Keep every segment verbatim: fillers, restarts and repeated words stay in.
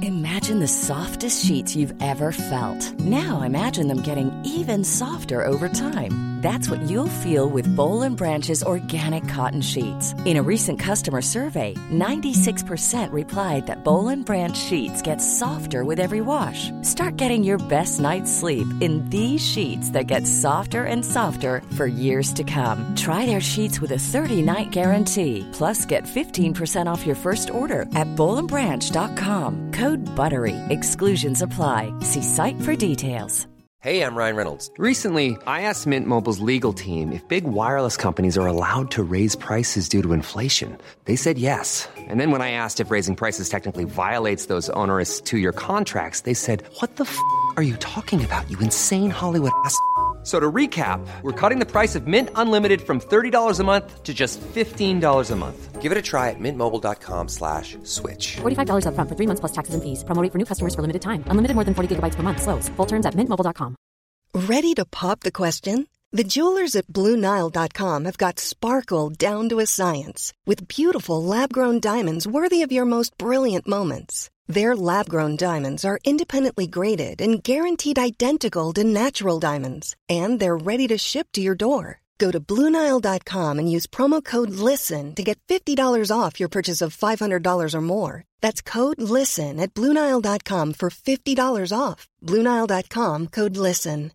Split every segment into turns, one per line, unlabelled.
Imagine the softest sheets you've ever felt. Now imagine them getting even softer over time. That's what you'll feel with Boll and Branch's organic cotton sheets. In a recent customer survey, ninety-six percent replied that Boll and Branch sheets get softer with every wash. Start getting your best night's sleep in these sheets that get softer and softer for years to come. Try their sheets with a thirty-night guarantee. Plus, get fifteen percent off your first order at boll and branch dot com. Code BUTTERY. Exclusions apply. See site for details.
Hey, I'm Ryan Reynolds. Recently, I asked Mint Mobile's legal team if big wireless companies are allowed to raise prices due to inflation. They said yes. And then when I asked if raising prices technically violates those onerous two-year contracts, they said, what the f*** are you talking about, you insane Hollywood ass f- So to recap, we're cutting the price of Mint Unlimited from thirty dollars a month to just fifteen dollars a month. Give it a try at mintmobile.com slash switch.
forty-five dollars up front for three months plus taxes and fees. Promo rate for new customers for limited time. Unlimited more than forty gigabytes per month. Slows full terms at mint mobile dot com.
Ready to pop the question? The jewelers at Blue Nile dot com have got sparkle down to a science with beautiful lab-grown diamonds worthy of your most brilliant moments. Their lab-grown diamonds are independently graded and guaranteed identical to natural diamonds. And they're ready to ship to your door. Go to Blue Nile dot com and use promo code LISTEN to get fifty dollars off your purchase of five hundred dollars or more. That's code LISTEN at Blue Nile dot com for fifty dollars off. Blue Nile dot com, code LISTEN.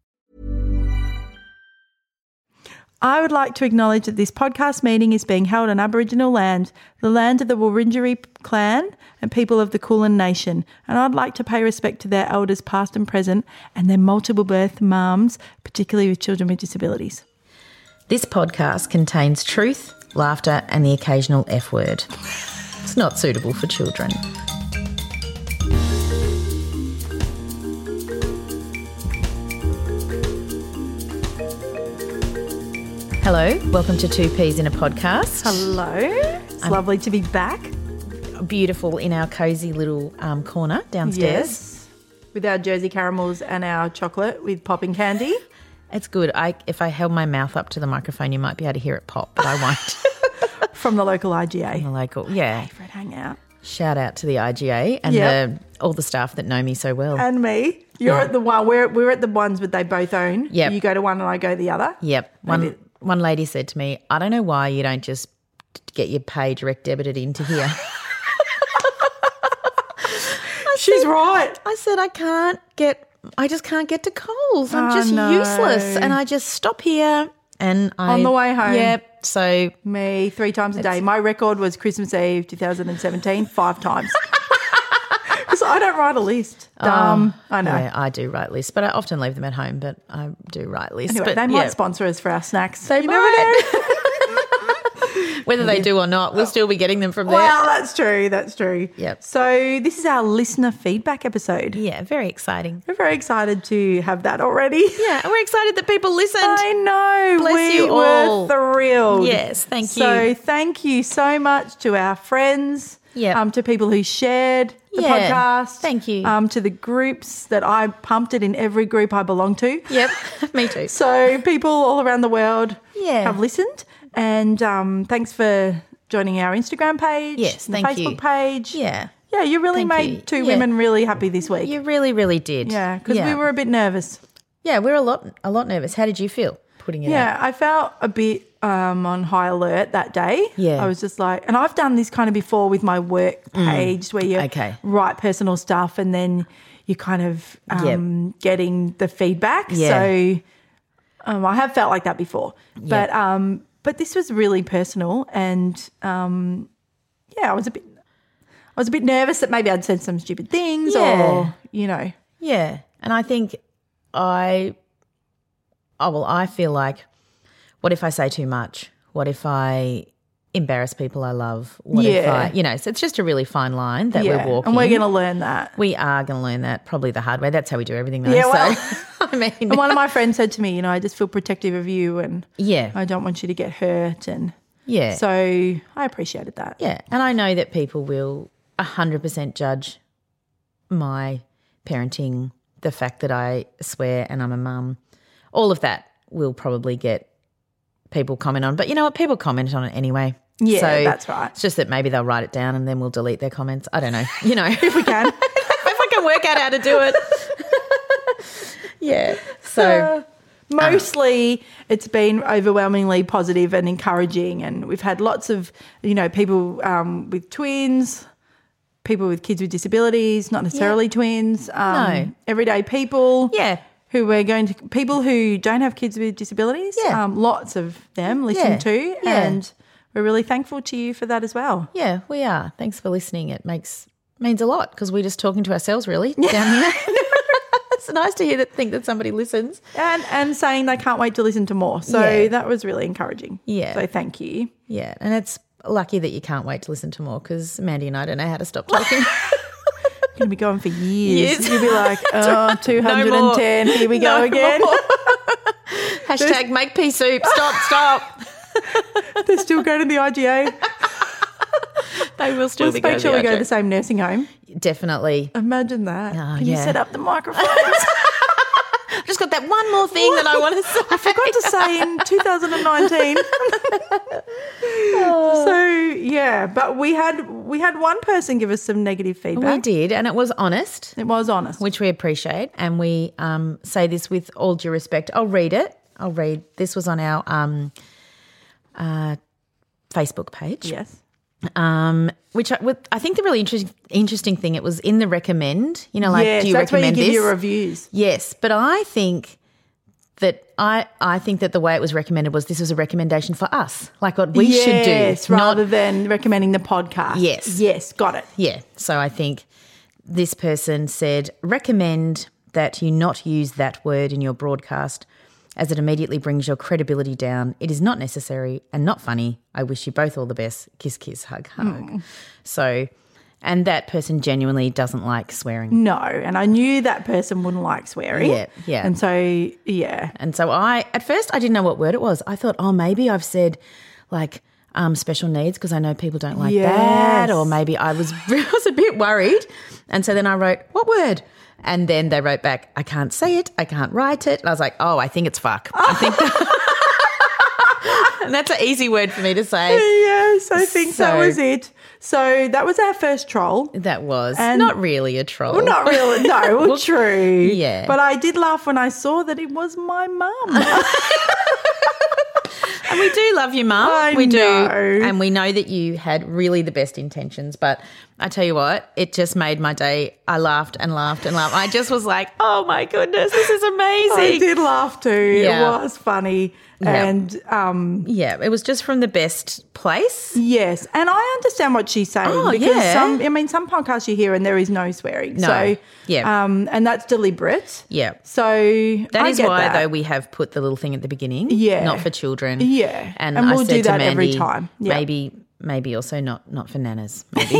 I would like to acknowledge that this podcast meeting is being held on Aboriginal land, the land of the Wurundjeri clan and people of the Kulin Nation, and I'd like to pay respect to their elders past and present and their multiple birth mums, particularly with children with disabilities.
This podcast contains truth, laughter and the occasional F word. It's not suitable for children. Hello, welcome to Two Peas in a Podcast.
Hello. It's I'm lovely to be back.
Beautiful in our cosy little um, corner downstairs.
Yes, with our Jersey caramels and our chocolate with popping candy.
It's good. I If I held my mouth up to the microphone, you might be able to hear it pop, but I won't.
From the local I G A.
From the local, yeah.
Favourite hangout.
Shout out to the I G A and
yep.
the, all the staff that know me so well.
And me. You're yeah. at the one, we're, we're at the ones that they both own.
Yep.
You go to one and I go the other.
Yep. One, one lady said to me, I don't know why you don't just get your pay direct debited into here.
She's
said,
right.
I said, I can't get, I just can't get to Coles. I'm
oh,
just
no.
useless. And I just stop here and I.
On the way home.
Yep. So.
Me, three times a day. My record was Christmas Eve twenty seventeen, five times. Because I don't write a list. Um, oh, I know.
Yeah, I do write lists, but I often leave them at home, but I do write lists.
Anyway,
but,
they might
yeah.
sponsor us for our snacks.
They
you
might.
never know.
Whether they do or not, we'll still be getting them from there.
Well, that's true. That's true.
Yep.
So this is our listener feedback episode.
Yeah, very exciting.
We're very excited to have that already.
Yeah, and we're excited that people listened.
I know.
Bless
we
you all.
were thrilled.
Yes, thank you.
So thank you so much to our friends,
yep.
um, to people who shared the
yeah,
podcast.
Thank you.
Um, to the groups that I pumped it in every group I belong to.
Yep, me too.
So people all around the world
yeah.
have listened. And um, thanks for joining our Instagram page.
Yes,
and the
thank
Facebook
you.
page.
Yeah.
Yeah, you really
thank
made
you.
two
yeah.
women really happy this week.
You really, really did.
Yeah, because
yeah.
we were a bit nervous.
Yeah, we were a lot a lot nervous. How did you feel putting it
yeah,
out?
I felt a bit um, on high alert that day.
Yeah.
I was just like, and I've done this kind of before with my work page mm. where you
okay.
write personal stuff and then you're kind of um, yep. getting the feedback.
Yeah.
So um, I have felt like that before.
Yep.
But um, but this was really personal and um, yeah, I was a bit I was a bit nervous that maybe I'd said some stupid things
yeah.
or, you know.
Yeah. And I think I oh well, I feel like what if I say too much? What if I embarrass people I love? What
yeah.
if I, you know, so it's just a really fine line that
yeah.
we're walking.
And we're going to learn that.
We are going to learn that probably the hard way. That's how we do everything though.
Yeah, well,
so, I mean.
And one of my friends said to me, you know, I just feel protective of you and
yeah.
I don't want you to get hurt. And
yeah.
so I appreciated that.
Yeah. And I know that people will one hundred percent judge my parenting, the fact that I swear and I'm a mum. All of that will probably get people comment on. But you know what? People comment on it anyway.
Yeah,
so
that's right.
It's just that maybe they'll write it down and then we'll delete their comments. I don't know. You know.
If we can.
If can work out how to do it. Yeah. So
mostly it's been overwhelmingly positive and encouraging, and we've had lots of, you know, people um, with twins, people with kids with disabilities, not necessarily
Yeah.
twins, um,
No.
everyday people.
Yeah.
Who we're going to, people who don't have kids with disabilities,
Yeah.
um, lots of them listen
Yeah.
to,
Yeah.
and we're really thankful to you for that as well.
Yeah, we are. Thanks for listening. It makes means a lot because we're just talking to ourselves really down here. It's nice to hear that think that somebody listens.
And and saying they can't wait to listen to more. So
Yeah.
that was really encouraging.
Yeah.
So thank you.
Yeah, and it's lucky that you can't wait to listen to more because Mandy and I don't know how to stop talking.
Going to be going for years.
Years.
You'll be like, oh, two hundred ten,
more.
here we go
No
again.
more. Hashtag make pea soup. Stop, stop.
They're still going to the I G A.
They will still
Let's
be
make
going
sure
to
we
the
go to
I G A.
the same nursing home.
Definitely.
Imagine that.
Oh,
Can you
yeah.
set up the microphones?
I've just got that one more thing that I want to say.
I forgot to say in two thousand nineteen. So yeah, but we had we had one person give us some negative feedback.
We did, and it was honest,
It was honest.
which we appreciate, and we um, say this with all due respect. I'll read it. I'll read. This was on our um, uh, Facebook page.
Yes.
Um, which I, with, I think the really interesting interesting thing, it was in the recommend. You know, like,
yes,
do you
that's where you
recommend
give
this?
your reviews.
Yes, but I think that I I think that the way it was recommended was this was a recommendation for us, like what we should do,
Yes, rather than recommending the podcast.
Yes.
Yes, got it.
Yeah. So I think this person said, recommend that you not use that word in your broadcast as it immediately brings your credibility down. It is not necessary and not funny. I wish you both all the best. Kiss, kiss, hug, hug.
Mm.
So, and that person genuinely doesn't like swearing.
No, and I knew that person wouldn't like swearing.
Yeah, yeah.
And so, yeah.
And so I, at first, I didn't know what word it was. I thought, oh, maybe I've said like um, special needs because I know people don't like
Yes.
that, or maybe I was I was a bit worried. And so then I wrote, what word? And then they wrote back, I can't say it, I can't write it. And I was like, oh, I think it's fuck. I think that- and that's an easy word for me to say.
Yes, I think that
So-
was it. So that was our first troll.
That was
And-
not really a troll.
Well, not really. No, well, true.
yeah.
But I did laugh when I saw that it was my mum.
And we do love you, Mum.
I
we do.
know.
And we know that you had really the best intentions. But I tell you what, it just made my day. I laughed and laughed and laughed. I just was like, oh, my goodness, this is amazing.
I did laugh too.
Yeah.
It was funny.
Yeah.
And um,
Yeah, it was just from the best place.
yes, and I understand what she's saying
Oh,
because
yeah.
some, I mean, some podcasts you hear and there is no swearing.
No.
So,
Yeah.
um, and that's deliberate.
Yeah.
So
That
I
is
get
why,
that.
though, we have put the little thing at the beginning.
Yeah.
Not for children.
Yeah.
And,
And
I
we'll
said
do
to
that every
Mandy,
time. Yeah.
Maybe, maybe also not not for nanas. Maybe.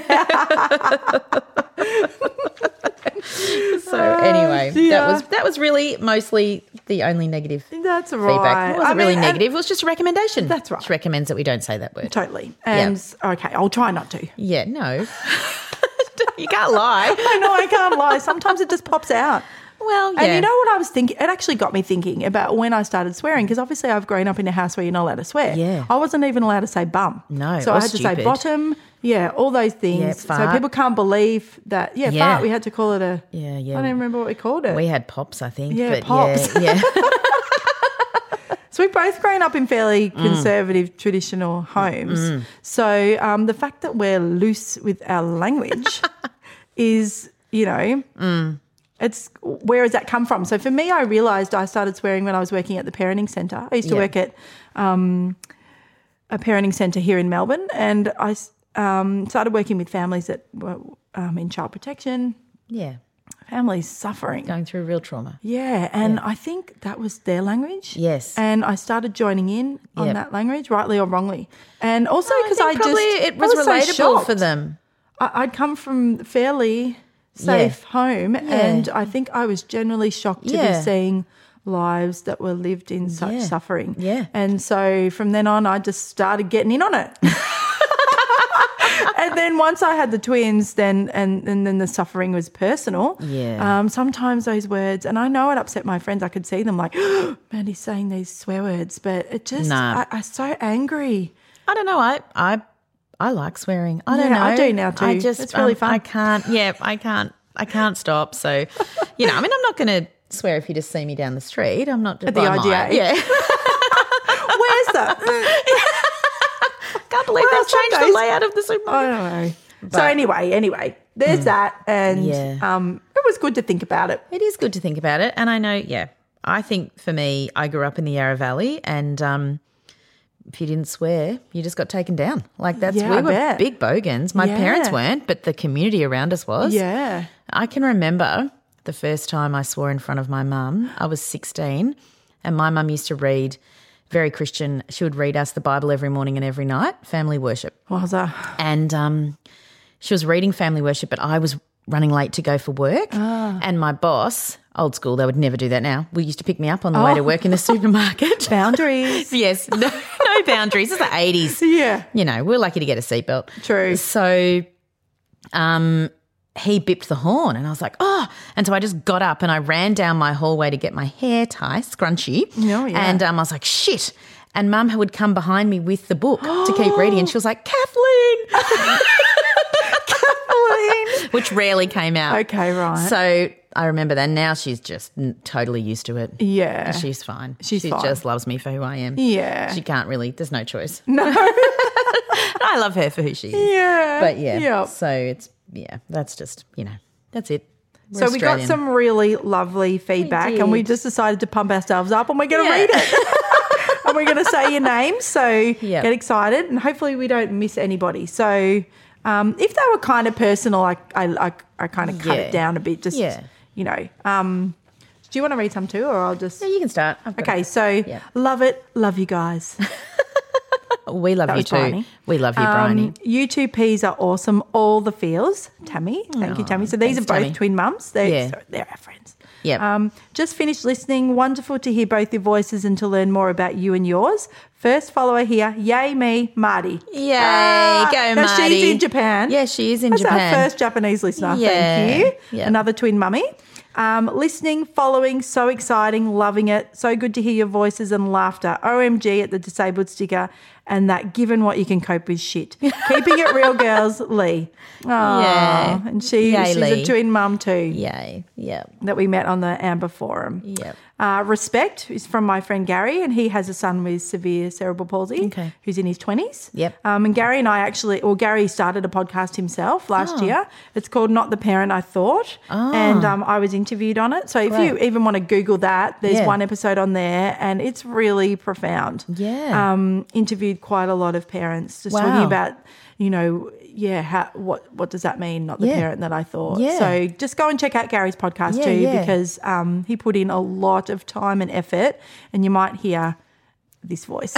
So anyway,
dear.
that was that was really mostly the only negative
That's right.
feedback. It wasn't
I
really
mean,
negative. It was just a recommendation.
That's right.
Just recommends that we don't say that word.
Totally. And okay, I'll try not to.
Yeah, no. You can't lie.
I know I can't lie. Sometimes it just pops out.
Well, yeah.
And you know what I was thinking? It actually got me thinking about when I started swearing because obviously I've grown up in a house where you're not allowed to swear.
Yeah.
I wasn't even allowed to say bum.
No,
So
or
I had to
stupid.
say bottom. Yeah, all those things.
Yeah,
so
fart.
people can't believe that. Yeah,
Yeah.
fart. We had to call it a.
Yeah, yeah.
I don't even remember what we called it.
We had pops, I think.
Yeah,
but
pops.
Yeah, yeah.
So we've both grown up in fairly
Mm.
conservative, traditional homes. So um, the fact that we're loose with our language is, you know,
Mm.
it's where does that come from? So for me, I realised I started swearing when I was working at the parenting centre. I used to
Yeah.
work at um, a parenting centre here in Melbourne, and I um, started working with families that were um, in child protection,
Yeah.
families suffering.
Going through real trauma.
Yeah, and I think that was their language.
Yes.
And I started joining in on
Yep.
that language, rightly or wrongly. And also
I
because
think
I,
probably
just
it was,
I was
relatable
so
for
shocked.
them.
I, I'd come from a fairly safe home, and I think I was generally shocked to
Yeah.
be seeing lives that were lived in such
Yeah.
suffering.
Yeah.
And so from then on, I just started getting in on it. And then once I had the twins, then and, and then the suffering was personal.
Yeah.
Um, sometimes those words, and I know it upset my friends. I could see them like, Mandy's saying these swear words, but it just,
Nah.
I, I'm so angry.
I don't know. I I I like swearing. I don't
Yeah,
know.
I do now too.
I just
It's really
um,
fun.
I can't. Yeah, I can't. I can't stop. So, you know, I mean, I'm not going to swear if you just see me down the street. I'm not
At the
well, I
I G A.
might, Yeah.
Where's that?
Can't believe
Well,
they've changed
some
the
days-
layout of the supermarket.
I don't know. So anyway, anyway, there's that, and
Yeah.
um, it was good to think about it.
It is good to think about it. And I know, yeah, I think for me, I grew up in the Yarra Valley and um, if you didn't swear, you just got taken down. Like that's,
Yeah,
we
I
were
bet.
big bogans. My
Yeah.
parents weren't, but the community around us was.
Yeah.
I can remember the first time I swore in front of my mum. I was sixteen and my mum used to read, very Christian, she would read us the Bible every morning and every night, family worship.
What was that?
And um, she was reading family worship, but I was running late to go for work.
Ah.
And my boss, old school, they would never do that now, we used to pick me up on the way to work in the supermarket.
Boundaries.
Yes, no, no boundaries. It's the eighties.
Yeah.
You know, we're lucky to get a seatbelt.
True.
So um, he bipped the horn and I was like, oh. And so I just got up and I ran down my hallway to get my hair tie, scrunchy.
Oh, yeah.
And um, I was like, shit. And Mum would come behind me with the book to keep reading and she was like, Kathleen.
Kathleen.
Which rarely came out.
Okay, right.
So I remember that. Now she's just n- totally used to it.
Yeah.
She's fine.
She's
she
fine.
just loves me for who I am.
Yeah.
She can't really, there's no choice.
No.
I love her for who she is.
Yeah.
But yeah.
Yep.
So it's, yeah, that's just, you know, that's it. We're
So we got
Australian.
some really lovely feedback and we
did.
just decided to pump ourselves up and we're going to
Yeah.
read it. And we're going to say your names. So
Yep.
get excited and hopefully we don't miss anybody. So um, if they were kind of personal, I, I, I, I kind of cut
Yeah.
it down a bit. Just,
Yeah.
you know. Um, do you want to read some too or I'll just...
Yeah, you can start. I've got
Okay,
it.
so
Yeah.
love it. Love you guys.
We love
That
you
was
too.
Bryony.
We love you, Bryony.
Um, you two P's are awesome. All the feels. Tammy. Thank you, Tammy. So these
thanks,
are both
Tammy.
twin mums. They're,
Yeah.
so they're our friends.
Yep.
Um, just finished listening. Wonderful to hear both your voices and to learn more about you and yours. First follower here. Yay me, Marty.
Yay,
Ah,
go
now
Marty.
she's in Japan.
Yeah, she is in
That's
Japan.
our first Japanese listener.
Yeah.
Thank you.
Yep.
Another twin mummy. Um, listening, following, so exciting, loving it. So good to hear your voices and laughter. O M G at the disabled sticker and that given what you can cope with shit. Keeping it real, girls, Lee. Oh,
Yeah.
And she,
Yay,
she's
Lee.
a twin mum too
Yay. Yep.
that we met on the Amber Forum.
Yep.
Uh, respect is from my friend Gary, and he has a son with severe cerebral palsy
Okay.
who's in his twenties.
Yep.
Um, and Gary and I actually, well, Gary started a podcast himself last
Oh.
year. It's called Not the Parent I Thought, and um, I was interviewed on it. So if you
Great.
even want to Google that, there's
Yeah.
one episode on there, and it's really profound.
Yeah.
Um, interviewed quite a lot of parents, just
Wow.
talking about, you know, yeah, how, what what does that mean? Not the
Yeah.
parent that I thought.
Yeah.
So just go and check out Gary's podcast
Yeah,
too,
yeah.
because um, he put in a lot of time and effort, and you might hear this voice.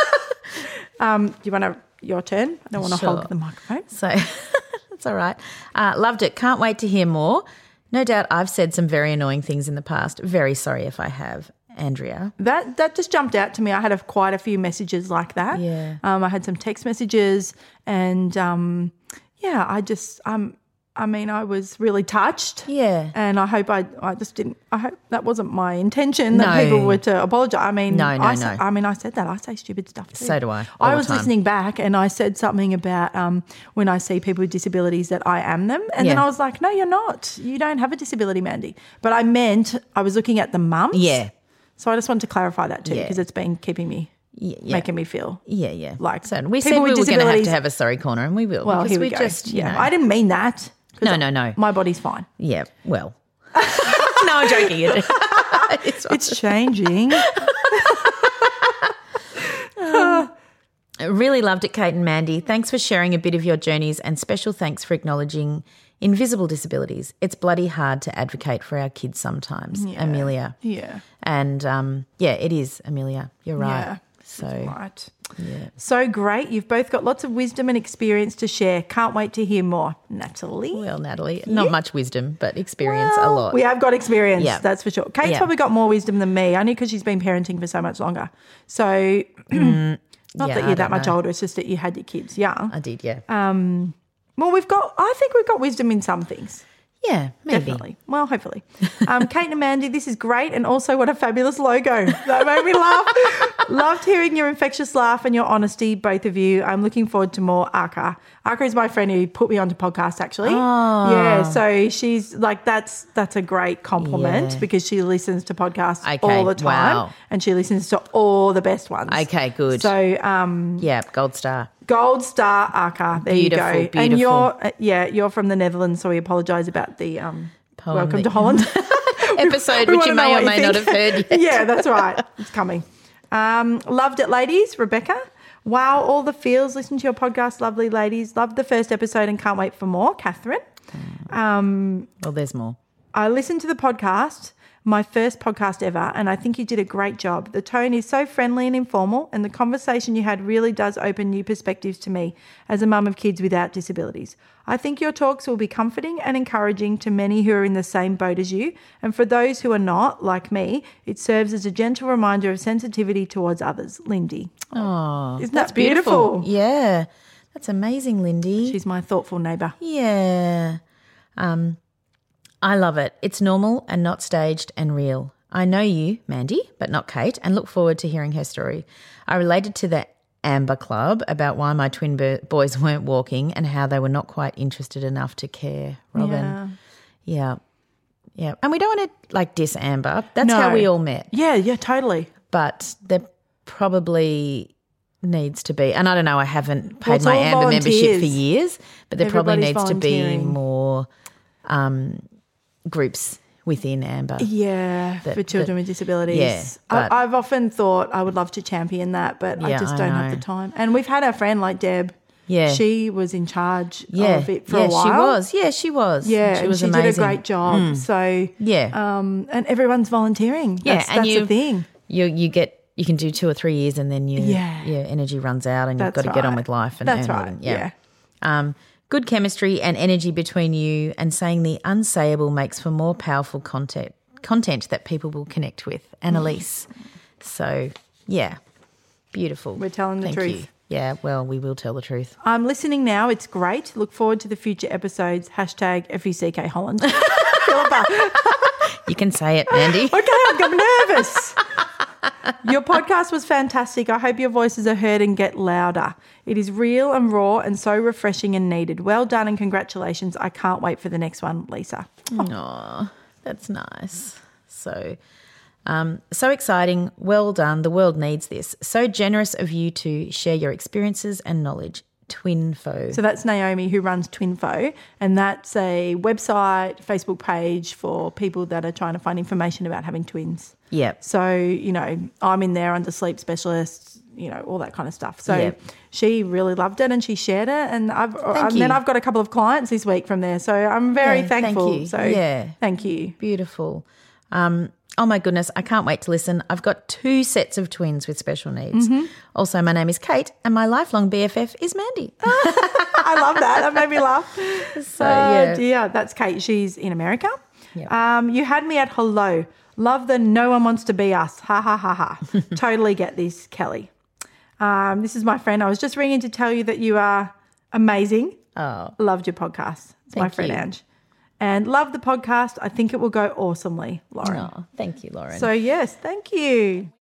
um, do you want to your turn? I don't want to
Sure.
hog the microphone.
So that's all right. Uh, loved it. Can't wait to hear more. No doubt I've said some very annoying things in the past. Very sorry if I have, Andrea.
That that just jumped out to me. I had a, quite a few messages like that.
Yeah.
Um, I had some text messages, and um, yeah, I just um, I mean, I was really touched.
Yeah.
And I hope I, I just didn't, I hope that wasn't my intention that
No.
people were to apologise. I mean,
No, no,
I, say-
no.
I mean, I said that. I say stupid stuff too.
So do I, all
I
the
was
time.
listening back and I said something about um, when I see people with disabilities that I am them. And then
Yeah.
I was like, no, you're not. You don't have a disability, Mandy. But I meant I was looking at the mums.
Yeah.
So I just wanted to clarify that too
Yeah.
because it's been keeping me,
Yeah, yeah.
making me feel.
Yeah, yeah.
Like,
so we
people
said we
with
were going to have
disabilities-
to have a sorry corner, and we will.
Well,
because
here we,
we
go.
just, you
yeah.
know,
I didn't mean that. 'cause
No, no, no.
My body's fine.
Yeah, well. no, I'm joking. It- it's fine.
It's changing.
I really loved it, Kate and Mandy. Thanks for sharing a bit of your journeys, and special thanks for acknowledging invisible disabilities. It's bloody hard to advocate for our kids sometimes, Amelia.
Yeah.
And um, yeah, it is, Amelia. You're right.
Yeah.
So
Right. So great. You've both got lots of wisdom and experience to share. Can't wait to hear more. Natalie.
well, Natalie, not much wisdom, but experience a
Well,
lot.
We have got experience,
Yeah.
that's for sure. Kate's
Yeah.
probably got more wisdom than me, only because she's been parenting for so much longer. So not
Yeah,
that
I
you're that
don't
much
know.
older, it's just that you had your kids young.
I did, yeah.
Well, we've got, I think we've got wisdom in some things.
Yeah, maybe.
Definitely. Well, hopefully. Um, Kate and Mandy, this is great, and also what a fabulous logo. That made me laugh. Loved hearing your infectious laugh and your honesty, both of you. I'm looking forward to more Aka. Aka is my friend who put me onto podcasts, actually.
Oh.
Yeah, so she's like, that's that's a great compliment
Yeah.
because she listens to podcasts
Okay,
all the time,
wow.
and she listens to all the best ones.
Okay, good.
So, um,
Yeah, gold star.
Gold Star Aka. There
Beautiful,
you go. And
beautiful.
you're, uh, yeah, you're from the Netherlands, so we apologise about the um,
Poem
welcome
that-
to Holland
Episode
We
which you
wanna know
may or
what
may not have
think.
heard yet.
Yeah, that's right. It's coming. Um, loved it, ladies. Rebecca. Wow, all the feels. Listen to your podcast, lovely ladies. Loved the first episode and can't wait for more. Catherine. Um,
Well, there's more.
I listened to the podcast, my first podcast ever, and I think you did a great job. The tone is so friendly and informal, and the conversation you had really does open new perspectives to me as a mum of kids without disabilities. I think your talks will be comforting and encouraging to many who are in the same boat as you, and for those who are not, like me, it serves as a gentle reminder of sensitivity towards others. Lindy.
Oh,
Isn't
that's
that beautiful?
Yeah, that's amazing, Lindy.
She's my thoughtful neighbour.
Yeah. Um, I love it. It's normal and not staged and real. I know you, Mandy, but not Kate, and look forward to hearing her story. I related to the Amber Club about why my twin bo- boys weren't walking and how they were not quite interested enough to care, Robin.
Yeah.
Yeah. Yeah. And we don't want to, like, diss Amber. That's
No.
how we all met.
Yeah, yeah, totally.
But there probably needs to be, and I don't know, I haven't paid
it's
my
all
Amber membership for
volunteers.
years, but there probably
Everybody's
needs to be
volunteering.
more um, groups within Amber.
Yeah,
That-
for children
that-
with disabilities.
yeah, but-
I, I've often thought I would love to champion that, but I
Yeah,
just
I
don't have
know.
the time. And we've had our friend like Deb.
Yeah.
She was in charge
Yeah,
of it for
yeah,
a while.
she was. Yeah, she was.
Yeah,
she
and
was
she
amazing.
did a great job. So,
Yeah,
um, and everyone's volunteering.
yeah,
That's,
and
that's
you,
the thing.
You you get you can do two or three years, and then you,
Yeah.
your energy runs out, and
That's
you've got to get on
right.
with life. And
That's
earn a
right,
living.
yeah.
Um, good chemistry and energy between you, and saying the unsayable makes for more powerful content content that people will connect with. Annalise. So yeah, beautiful.
We're telling the
Thank
truth.
you. Yeah, well, we will tell the truth.
I'm listening now. It's great. Look forward to the future episodes. Hashtag F U C K Holland. Philippa.
You can say it, Mandy.
Okay, I'm nervous. Your podcast was fantastic. I hope your voices are heard and get louder. It is real and raw and so refreshing and needed. Well done and congratulations. I can't wait for the next one, Lisa.
Oh, that's nice. So, um, so exciting. Well done. The world needs this. So generous of you to share your experiences and knowledge. Twinfo.
So that's Naomi who runs Twinfo, and that's a website, Facebook page for people that are trying to find information about having twins.
Yep.
So, you know, I'm in there under sleep specialists, you know, all that kind of stuff. So
Yep.
she really loved it and she shared it, and I've and
you.
then I've got a couple of clients this week from there. So I'm very
Yeah, thank
thankful.
you.
So
Yeah.
thank you.
Beautiful. Um, oh my goodness, I can't wait to listen. I've got two sets of twins with special needs.
Mm-hmm.
Also, my name is Kate and my lifelong B F F is Mandy.
I love that. That made me laugh.
So,
oh
yeah.
dear, that's Kate. She's in America.
Yep.
Um, you had me at hello. Love the no one wants to be us. Ha ha ha ha. Totally get this, Kelly. Um, this is my friend. I was just ringing to tell you that you are amazing.
Oh,
Loved your podcast. It's my
Thank
friend
you.
Ange. And love the podcast. I think it will go awesomely, Lauren.
oh, thank you, Lauren.
So yes, thank you.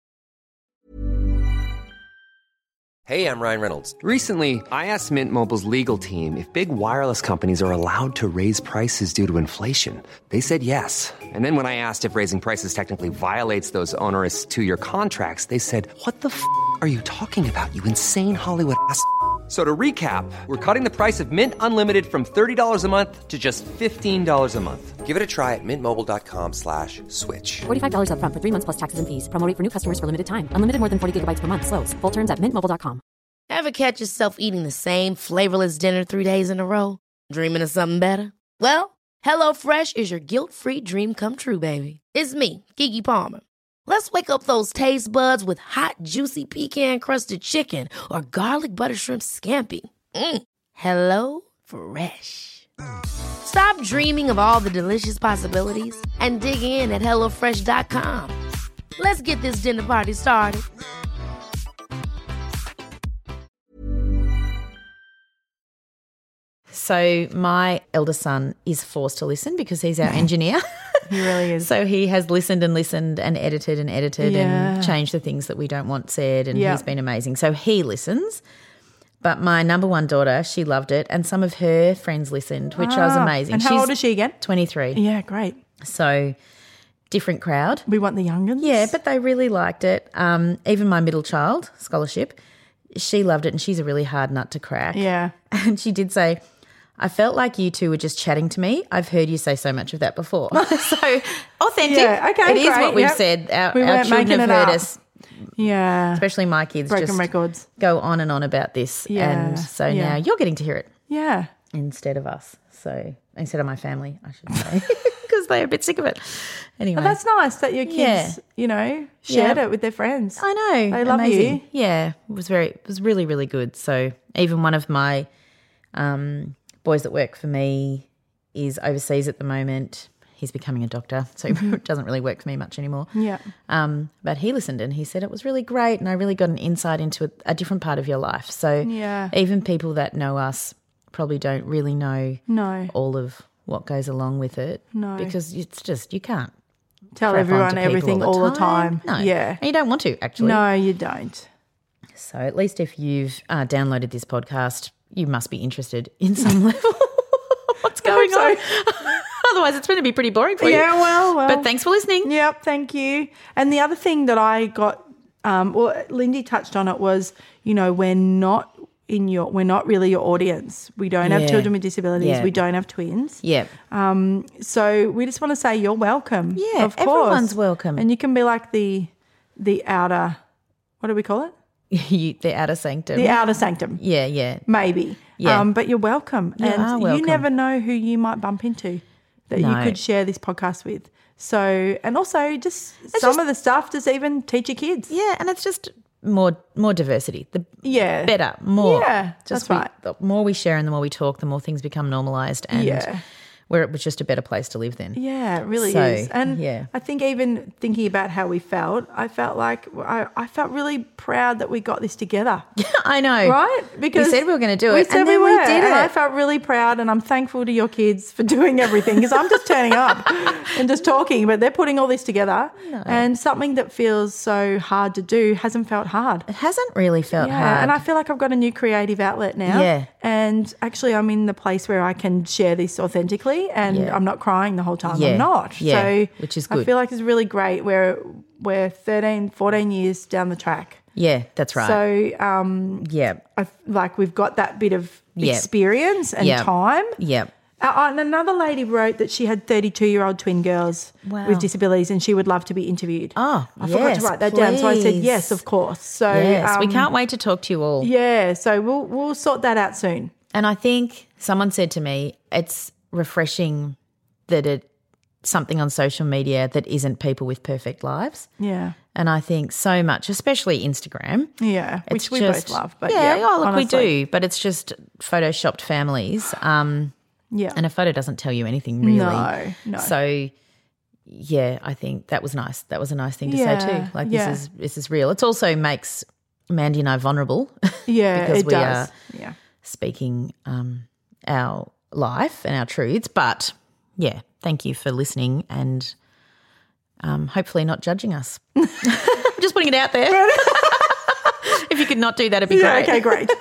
Hey, I'm Ryan Reynolds. Recently, I asked Mint Mobile's legal team if big wireless companies are allowed to raise prices due to inflation. They said yes. And then when I asked if raising prices technically violates those onerous two-year contracts, they said, "What the f*** are you talking about, you insane Hollywood ass?" So to recap, we're cutting the price of Mint Unlimited from thirty dollars a month to just fifteen dollars a month. Give it a try at mintmobile.com slash switch.
forty-five dollars up front for three months plus taxes and fees. Promo rate for new customers for limited time. Unlimited more than forty gigabytes per month. Slows full terms at mint mobile dot com.
Ever catch yourself eating the same flavorless dinner three days in a row? Dreaming of something better? Well, HelloFresh is your guilt-free dream come true, baby. It's me, Keke Palmer. Let's wake up those taste buds with hot, juicy pecan-crusted chicken or garlic butter shrimp scampi. Mm. Hello Fresh. Stop dreaming of all the delicious possibilities and dig in at hello fresh dot com. Let's get this dinner party started.
So my eldest son is forced to listen because he's our engineer.
He really is.
So he has listened and listened and edited and edited
Yeah.
and changed the things that we don't want said, and
Yeah.
he's been amazing. So he listens. But my number one daughter, she loved it, and some of her friends listened, which was
Ah,
amazing.
And how
She's
old is she again?
twenty-three.
Yeah, great.
So different crowd.
We want the younger.
Yeah, but they really liked it. Um, even my middle child, Scholarship, she loved it, and she's a really hard nut to crack.
Yeah.
And she did say, I felt like you two were just chatting to me. I've heard you say so much of that before. So authentic.
Yeah, okay,
It is
great,
what we've
yep.
said. Our,
We
our
weren't
children
making
have
it
heard
up.
us,
Yeah.
especially my kids,
Broken
just
records.
go on and on about this.
Yeah,
And so
yeah.
now you're getting to hear it
Yeah.
instead of us. So instead of my family, I should say, because they're a bit sick of it. Anyway.
But that's nice that your kids,
Yeah.
you know, shared
Yeah.
it with their friends.
I know.
They love
Amazing.
you.
Yeah, it was very, it was really, really good. So even one of my um, boys that work for me is overseas at the moment. He's becoming a doctor, so it doesn't really work for me much anymore.
Yeah.
Um, but he listened and he said it was really great, and I really got an insight into a, a different part of your life. So
Yeah.
even people that know us probably don't really know
No.
all of what goes along with it.
No.
Because it's just, you can't
Tell
crap onto
everyone
people
everything all the time.
No.
Yeah.
And you don't want to, actually.
No, you don't.
So at least if you've uh, downloaded this podcast, you must be interested in some level. What's going on? Otherwise, it's going to be pretty boring for you.
Yeah, well, well.
But thanks for listening.
Yep, thank you. And the other thing that I got, um, well, Lindy touched on it was, you know, we're not in your, we're not really your audience. We don't have
Yeah.
children with disabilities.
Yeah.
We don't have twins.
Yeah.
So we just want to say you're welcome.
Yeah,
of course.
everyone's welcome.
And you can be like the the outer, what do we call it?
you, the outer sanctum.
The outer sanctum.
Yeah, yeah.
Maybe.
Yeah.
Um, but you're welcome.
You
and
are
you
welcome.
never know who you might bump into that
No.
you could share this podcast with. So, and also just some
just-
of the stuff, just even teach your kids.
Yeah, and it's just more more diversity. The
Yeah.
better, more.
Yeah,
just
that's
we-
right.
The more we share and the more we talk, the more things become normalised, and
Yeah.
where it was just a better place to live then.
Yeah, it really
So,
is. And
yeah.
I think even thinking about how we felt, I felt like I, I felt really proud that we got this together.
I know.
Right?
We said we were going to do
We
it,
said
and
we
then
were.
we did
and
it.
I felt really proud, and I'm thankful to your kids for doing everything because I'm just turning up and just talking, but they're putting all this together. And something that feels so hard to do hasn't felt hard.
It hasn't really felt
Yeah,
hard.
and I feel like I've got a new creative outlet now.
Yeah.
And actually I'm in the place where I can share this authentically and
Yeah.
I'm not crying the whole time.
Yeah.
I'm not.
Yeah,
So
which is
I
good.
feel like it's really great. We're we're thirteen, fourteen years down the track.
yeah, that's right.
So um
yeah,
I f- like we've got that bit of
Yeah.
experience and
Yeah.
time.
yeah.
Uh, and another lady wrote that she had thirty-two-year-old twin girls
Wow.
with disabilities and she would love to be interviewed.
Oh,
I forgot
yes,
to write that down. So I said,
please.
yes, of course. So
Yes, we
um,
can't wait to talk to you all.
Yeah, so we'll we'll sort that out soon.
And I think someone said to me, it's refreshing that it something on social media that isn't people with perfect lives.
Yeah.
And I think so much, especially Instagram.
Yeah,
It's
which we
just-
both love. But
yeah,
yeah,
oh, look,
honestly.
we do. But it's just photoshopped families. Um,
Yeah.
and a photo doesn't tell you anything really.
No, no.
So yeah, I think that was nice. That was a nice thing to
Yeah,
say too. Like
yeah.
this is this is real. It also makes Mandy and I vulnerable.
yeah,
because
it
we
does.
are
Yeah.
speaking um, our life and our truths. But yeah, thank you for listening and um, hopefully not judging us. I'm just putting it out there. If you could not do that, it'd be
Yeah,
great.
okay, great.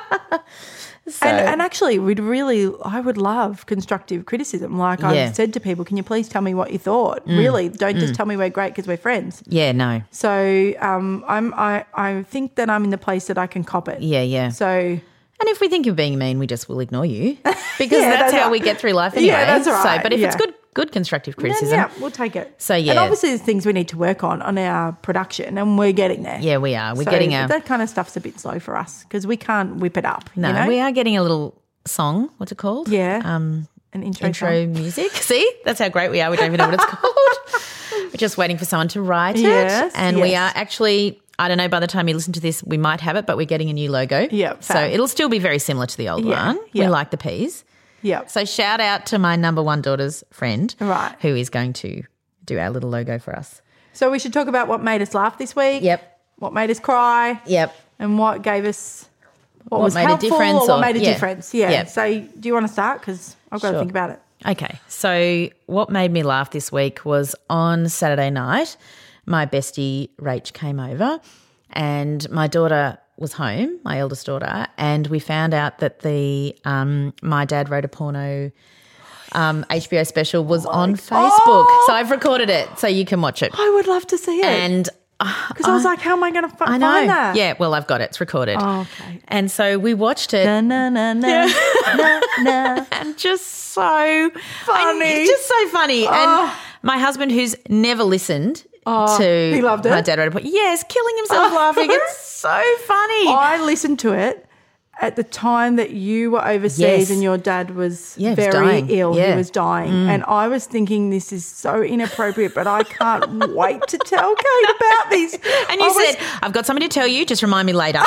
So,
And, and actually, we'd really, I would love constructive criticism. Like
Yeah.
I've said to people, can you please tell me what you thought? Really, don't just tell me we're great because we're friends.
yeah, no.
So um, I'm, I, I think that I'm in the place that I can cop it.
Yeah, yeah.
So
And if we think you're being mean, we just will ignore you because
Yeah,
that's,
that's
how
right.
we get through life anyway.
Yeah, that's right,
So, but if it's
yeah.
good, good constructive
then,
criticism,
yeah, we'll take it.
So, yeah.
And obviously, there's things we need to work on on our production, and we're getting there.
yeah, we are. We're
So
getting a
that kind of stuff's a bit slow for us because we can't whip it up.
no.
you know?
We are getting a little song. What's it called?
Yeah.
Um,
an intro,
intro
song.
music. See, that's how great we are. We don't even know what it's called. We're just waiting for someone to write
Yes,
it, and we
yes.
are actually. I don't know. By the time you listen to this, we might have it, but we're getting a new logo.
Yeah,
so
fab.
it'll still be very similar to the old
Yeah,
one.
yeah.
We like the peas.
Yeah.
So shout out to my number one daughter's friend,
Right.
who is going to do our little logo for us.
So we should talk about what made us laugh this week.
Yep.
What made us cry.
Yep.
And what gave us what,
what
was
made a
helpful
difference
or what
or-
made a
yeah.
difference. Yeah.
Yeah.
So do you want to start? Because I've got to
Sure.
think about it.
Okay, so what made me laugh this week was on Saturday night, my bestie Rach came over and my daughter was home, my eldest daughter, and we found out that the um, My Dad Wrote a Porno um, H B O special was on Facebook.
Oh!
So I've recorded it so you can watch it.
I would love to see it.
And
Because I was like, how am I going to f-
I
find
know.
that?
Yeah, well, I've got it. It's recorded.
Oh, okay.
And so we watched it.
Na, na, na, na, na, na.
And just so
Funny.
It's just so funny.
Oh.
And my husband, who's never listened
Oh,
to
he loved it?
My Dad Wrote a Porno, yes, killing himself
Oh.
laughing. It's so funny.
I listened to it at the time that you were overseas
Yes.
and your dad was
Yeah, he was
very
dying.
ill.
Yeah.
He was dying. And I was thinking this is so inappropriate, but I can't wait to tell Kate about this.
And you
I was-
said, I've got something to tell you. Just remind me later.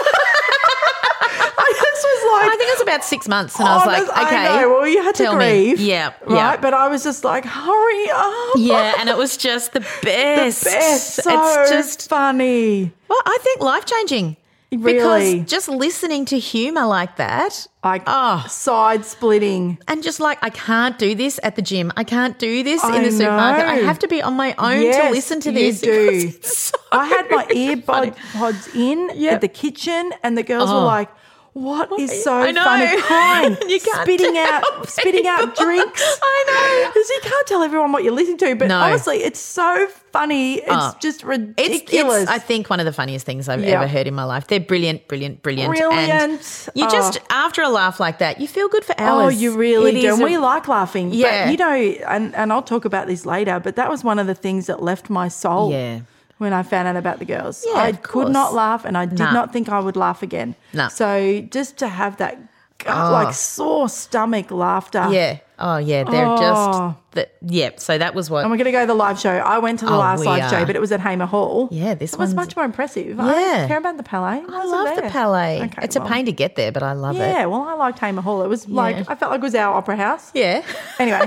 I just was like,
I think it was about six months. And I was like,
honest- I
okay.
know. Well, you had to
tell me.
grieve.
Yeah.
Right.
Yeah.
But I was just like, hurry up.
Yeah. And it was just the best.
The best. So
it's just,
funny.
well, I think life changing.
Really?
Because just listening to humour like that.
Like
Oh.
side splitting.
And just like, I can't do this at the gym. I can't do this
I
in the supermarket. I
know.
have to be on my own
Yes,
to listen to
you
this.
do.
because it's so
I had my
funny.
earbud pods in
Yep.
at the kitchen, and the girls
Oh.
were like, "What is so
I know.
funny?" Crying,
You can't
spitting
tell
out, spitting out
people.
drinks.
I know.
because you can't tell everyone what you're listening to. But
No.
honestly, it's so funny. It's
Oh.
just
It's,
ridiculous.
it's, I think, one of the funniest things I've
Yeah.
ever heard in my life. They're brilliant, brilliant, brilliant.
Brilliant.
And you
Oh.
just, after a laugh like that, you feel good for
Oh,
hours.
you really
It
do.
is
And
a-
we like laughing.
Yeah.
But, you know, and, and I'll talk about this later, but that was one of the things that left my soul
Yeah.
when I found out about the girls.
Yeah,
I
of
could
course.
not laugh, and I did
Nah.
not think I would laugh again.
Nah.
So just to have that gut,
Oh.
like sore stomach laughter.
Yeah. Oh, yeah. They're
Oh.
just, the, yeah. So that was what.
And we're going to go to the live show. I went to the
Oh,
last
we
live show,
are.
but it was at Hamer Hall.
Yeah, this
It was
one's-
much more impressive.
Yeah.
I care about the Palais.
I love the Palais.
Okay,
it's
well,
a pain to get there, but I love it.
Yeah, well, I liked Hamer Hall. It was like, I felt like it was our opera house.
Yeah.
Anyway.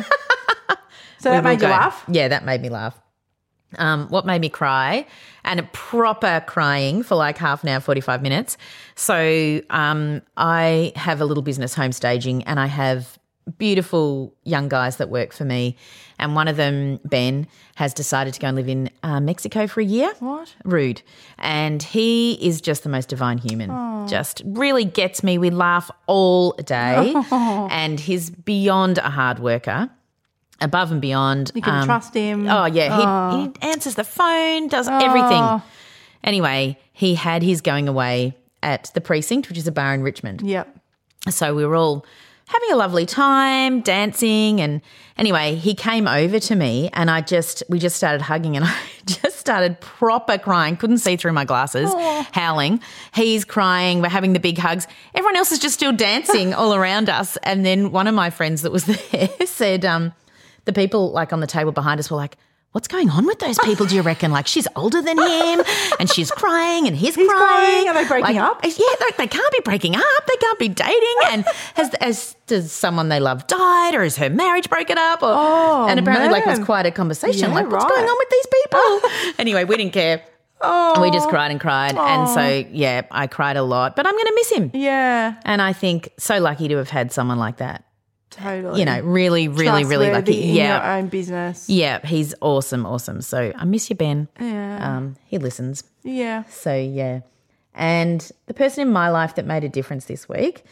So
We
that
will
made you
go.
laugh?
Yeah, that made me laugh. Um, what made me cry, and a proper crying for like half an hour, forty-five minutes. So um, I have a little business, home staging, and I have beautiful young guys that work for me. And one of them, Ben, has decided to go and live in uh, Mexico for a year.
What?
Rude. And he is just the most divine human. Just really gets me. We laugh all day. And he's beyond a hard worker. Above and beyond.
You can trust him.
Oh, yeah. He, he answers the phone, does everything. Anyway, he had his going away at the Precinct, which is a bar in Richmond.
Yep.
So we were all having a lovely time, dancing. And anyway, he came over to me and I just, we just started hugging and I just started proper crying. Couldn't see through my glasses, howling. He's crying. We're having the big hugs. Everyone else is just still dancing all around us. And then one of my friends that was there said, um, the people like on the table behind us were like, what's going on with those people, do you reckon? Like, she's older than him and she's crying and he's,
He's
crying.
crying. Are they breaking
Like,
up?
Yeah, they, they can't be breaking up. They can't be dating. And has, has does someone they love died, or is her marriage broken up? Or,
Oh,
and apparently, like, it was
man.
quite a conversation.
Yeah,
like, what's
right.
going on with these people? Anyway, we didn't care.
Oh.
We just cried and cried. And so, yeah, I cried a lot. But I'm going to miss him.
Yeah,
And I think so lucky to have had someone like that.
totally.
You know, really, really, really lucky.
Trustworthy in
Yeah.
your own business.
Yeah, he's awesome, awesome. So I miss you, Ben.
Yeah.
Um, he listens.
Yeah.
So, yeah. And the person in my life that made a difference this week.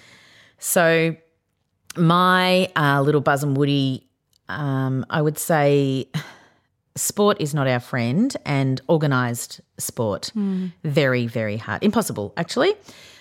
So my uh, little Buzz and Woody, um, I would say sport is not our friend, and organised sport, very, very hard. Impossible, actually.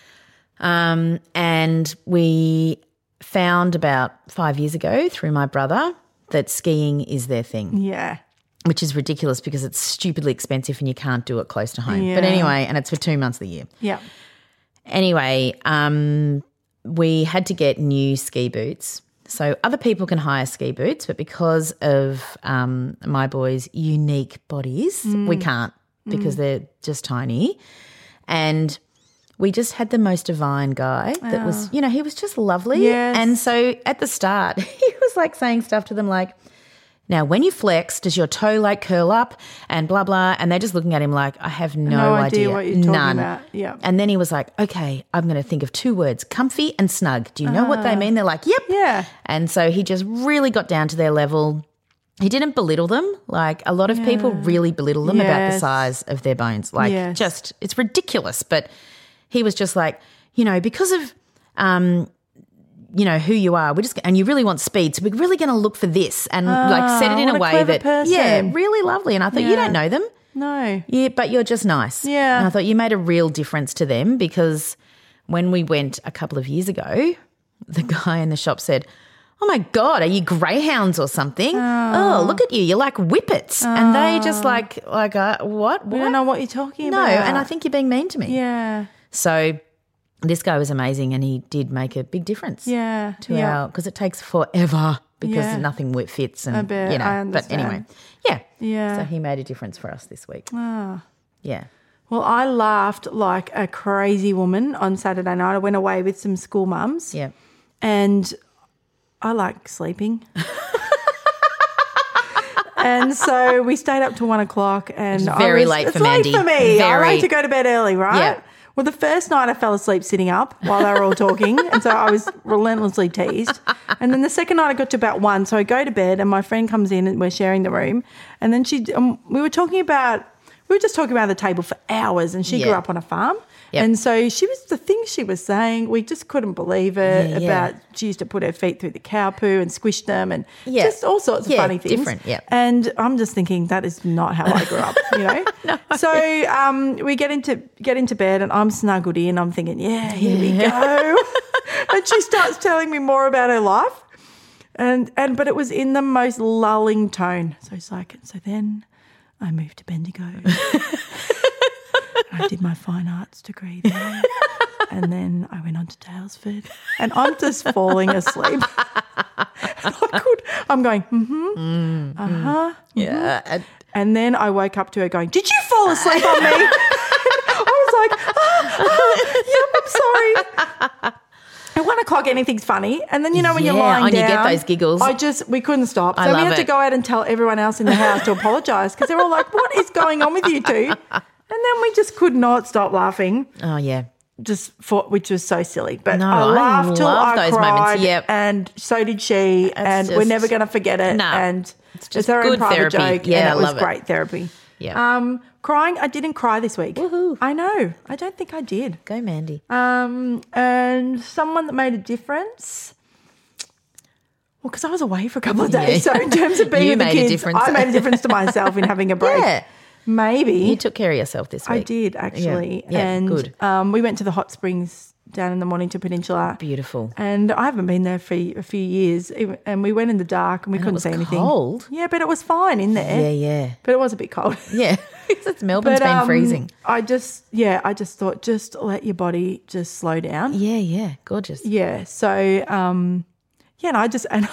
Um, and we found about five years ago through my brother that skiing is their thing,
Yeah.
which is ridiculous because it's stupidly expensive and you can't do it close to home. But
Yeah.
anyway, and it's for two months of the year.
Yeah.
Anyway, um, we had to get new ski boots. So other people can hire ski boots, but because of um, my boys' unique bodies, we can't because they're just tiny. And we just had the most divine guy that was, you know, he was just lovely.
Yes.
And so at the start, he was like saying stuff to them like, Now, when you flex, does your toe like curl up and blah, blah? And they're just looking at him like, I have no,
No idea what you're talking
None.
about. Yeah.
And then he was like, okay, I'm going to think of two words, comfy and snug. Do you know what they mean? They're like, yep.
Yeah.
And so he just really got down to their level. He didn't belittle them. Like a lot of people really belittle them about the
Yes.
size of their bones. Like
Yes.
just, it's ridiculous. But he was just like, you know, because of, um, you know, who you are, we're just, and you really want speed, so we're really going to look for this and like set it in
what
a
a
way
clever
that,
person.
yeah, really lovely. And I thought, you
Yeah.
don't know them.
No.
Yeah, but you're just nice.
Yeah.
And I thought you made a real difference to them because when we went a couple of years ago, the guy in the shop said, oh my God, are you greyhounds or something? Oh, oh look at you. You're like whippets. Oh. And they just like, like, uh, what?
We
what?
don't know what you're talking
No,
about.
and I think you're being mean to me.
Yeah.
So this guy was amazing and he did make a big difference.
Yeah.
To
yeah.
our, because it takes forever because
Yeah.
nothing wi- fits and,
I bet,
you know.
I
But
understand.
anyway, yeah.
Yeah.
So he made a difference for us this week.
Ah.
Yeah.
Well, I laughed like a crazy woman on Saturday night. I went away with some school mums.
Yeah.
And I like sleeping. And so we stayed up till one o'clock and
It's very
I was,
late
it's
for
late
Mandy.
for me. I
Very.
like to go to bed early, right?
Yeah.
Well, the first night I fell asleep sitting up while they were all talking, and so I was relentlessly teased. And then the second night I got to about one, so I go to bed and my friend comes in and we're sharing the room. And then she, um, we were talking about, we were just talking about the table for hours, and she
Yeah.
grew up on a farm.
Yep.
And so she was, the things she was saying, we just couldn't believe it
Yeah, yeah.
about, she used to put her feet through the cow poo and squish them and
Yeah.
just all sorts of
Yeah,
funny things.
different, yeah.
And I'm just thinking that is not how I grew up, you know. no. So um, we get into get into bed and I'm snuggled in. I'm thinking, yeah, here we go. And she starts telling me more about her life, and and but it was in the most lulling tone. So it's like, so then I moved to Bendigo. I did my fine arts degree there. And then I went on to Daylesford. And I'm just falling asleep. I could, I'm going, mm-hmm,
Mm,
uh-huh.
Yeah. And-
And then I woke up to her going, did you fall asleep on me? I was like, ah, ah, yep, I'm sorry. At one o'clock, anything's funny. And then, you know, when you're
Yeah,
lying
and you
down.
get those giggles.
I just, we couldn't stop. So
I
we
love
had to
it.
go out and tell everyone else in the house to apologise because they're all like, what is going on with you two? And then we just could not stop laughing,
oh, yeah.
just for, which was so silly. But
No,
I
I
laughed till
love
I
those
cried,
moments, yep.
and so did she, and we're
just-
never going to forget it.
No,
and
it's just
our own
good
private
therapy.
joke,
Yeah,
and
I
it was
love it.
great therapy.
Yeah.
Um, crying, I didn't cry this week.
Woohoo.
I know. I don't think I did.
Go, Mandy.
Um, and someone that made a difference. Well, because I was away for a couple of days,
Yeah.
so in terms of being
You
with the
made a
kids,
difference.
I made a difference to myself in having a break.
Yeah.
Maybe
You took care of yourself this week.
I did actually.
Yeah, yeah,
and
good.
Um, we went to the hot springs down in the Mornington Peninsula.
Beautiful.
And I haven't been there for a few years. Even- And we went in the dark and we
And it
couldn't
was
see anything.
cold.
Yeah, but it was fine in there.
Yeah, yeah.
But it was a bit cold.
Yeah. It's Melbourne's
But,
been
um,
freezing.
I just, yeah, I just thought just let your body just slow down.
Yeah, yeah. Gorgeous.
Yeah. So, um, yeah, and I just, and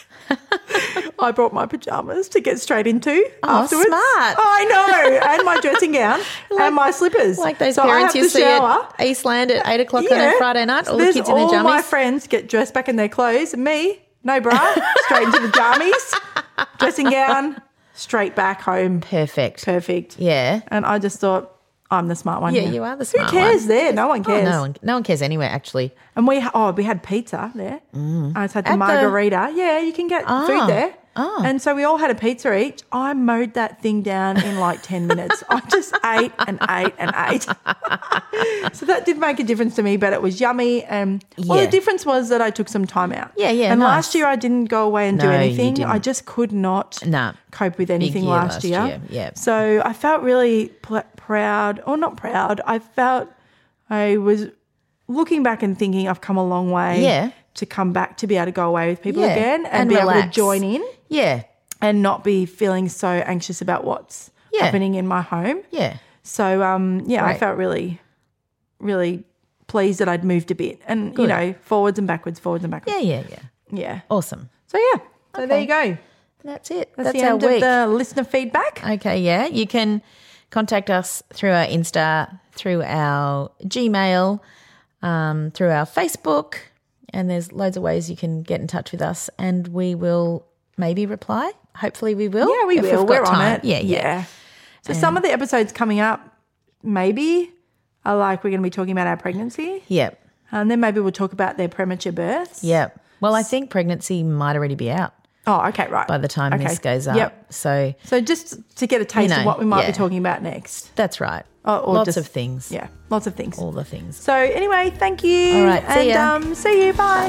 I brought my pajamas to get straight into
Oh,
afterwards.
smart.
I know. And my dressing gown and my slippers.
Like those
so I
parents
have
you
to
see
shower.
at Eastland at eight o'clock on a Friday night,
So
all the
there's
kids in their
all
jammies.
my friends get dressed back in their clothes. And me, no bra, straight into the jammies, dressing gown, straight back home.
Perfect.
Perfect.
Yeah.
And I just thought, I'm the smart one
Yeah,
here.
you are the smart
Who cares
one.
there? No one
Oh,
cares.
no one, no one cares anywhere, actually.
And we oh we had pizza there. I just had the
At the-
margarita. Yeah, you can get
Ah.
food there.
Ah.
And so we all had a pizza each. I mowed that thing down in like ten minutes. I just ate and ate and ate. So that did make a difference to me, but it was yummy. And well,
Yeah.
the difference was that I took some time out.
Yeah, yeah,
And
nice.
last year I didn't go away and do
No, you
anything.
didn't.
I just could not
Nah.
cope with anything
year
last,
last
year.
year, yeah.
So I felt really pl- proud, or not proud. I felt I was looking back and thinking I've come a long way
Yeah.
to come back to be able to go away with people
Yeah,
again and,
and
be able to
relax.
join in
Yeah.
and not be feeling so anxious about what's
Yeah.
happening in my home.
Yeah.
So, um, yeah, I
Right.
felt really, really pleased that I'd moved a bit and, you
Good.
know, forwards and backwards, forwards and backwards.
Yeah, yeah, yeah.
Yeah.
Awesome.
So, yeah. So there you go.
That's it.
That's,
That's,
the
our
end
week.
of the listener feedback.
Okay, yeah. You can contact us through our Insta, through our Gmail, um, through our Facebook, and there's loads of ways you can get in touch with us and we will maybe reply hopefully we will.
Yeah, we
if
will.
we've got
We're on
time.
it.
Yeah, yeah.
yeah. So some of the episodes coming up, maybe, are like we're going to be talking about our pregnancy.
Yep.
And then maybe we'll talk about their premature births.
Yep. Well, I think pregnancy might already be out
Oh, okay, right.
by the time
okay.
this goes up.
Yep.
So
So just to get a taste
You know,
of what we might
yeah.
be talking about next.
that's right.
Or, or
Lots
just-
of things.
Yeah, lots of things.
All the things.
So anyway, thank you.
All right, see
and,
ya.
Um, see you. Bye.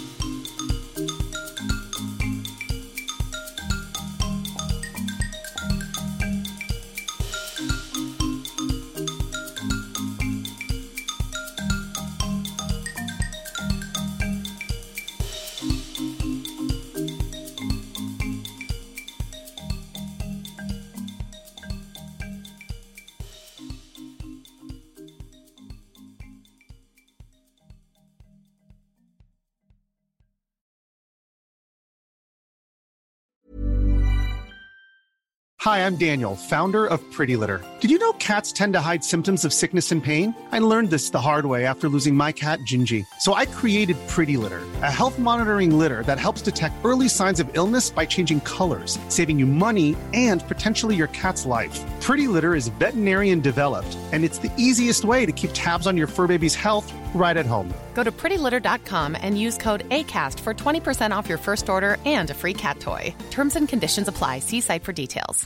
Hi, I'm Daniel, founder of Pretty Litter. Did you know cats tend to hide symptoms of sickness and pain? I learned this the hard way after losing my cat, Gingy. So I created Pretty Litter, a health monitoring litter that helps detect early signs of illness by changing colors, saving you money and potentially your cat's life. Pretty Litter is veterinarian developed, and it's the easiest way to keep tabs on your fur baby's health right at home.
Go to pretty litter dot com and use code ACAST for twenty percent off your first order and a free cat toy. Terms and conditions apply. See site for details.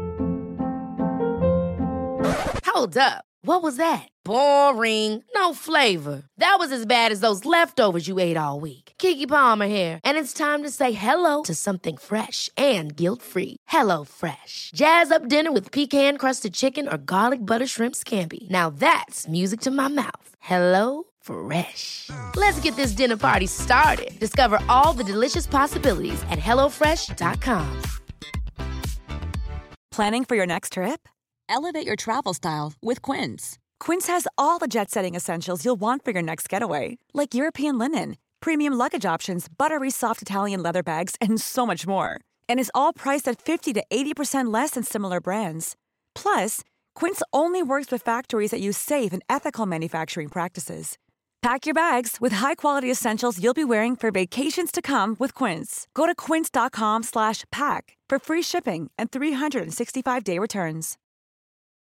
Hold up. What was that? Boring. No flavor. That was as bad as those leftovers you ate all week. Keke Palmer here, and it's time to say hello to something fresh and guilt-free. Hello Fresh. Jazz up dinner with pecan-crusted chicken or garlic butter shrimp scampi. Now that's music to my mouth. Hello Fresh. Let's get this dinner party started. Discover all the delicious possibilities at hello fresh dot com.
Planning for your next trip? Elevate your travel style with Quince. Quince has all the jet-setting essentials you'll want for your next getaway, like European linen, premium luggage options, buttery soft Italian leather bags, and so much more. And is all priced at fifty to eighty percent less than similar brands. Plus, Quince only works with factories that use safe and ethical manufacturing practices. Pack your bags with high-quality essentials you'll be wearing for vacations to come with Quince. Go to quince dot com slash pack for free shipping and three sixty-five day returns.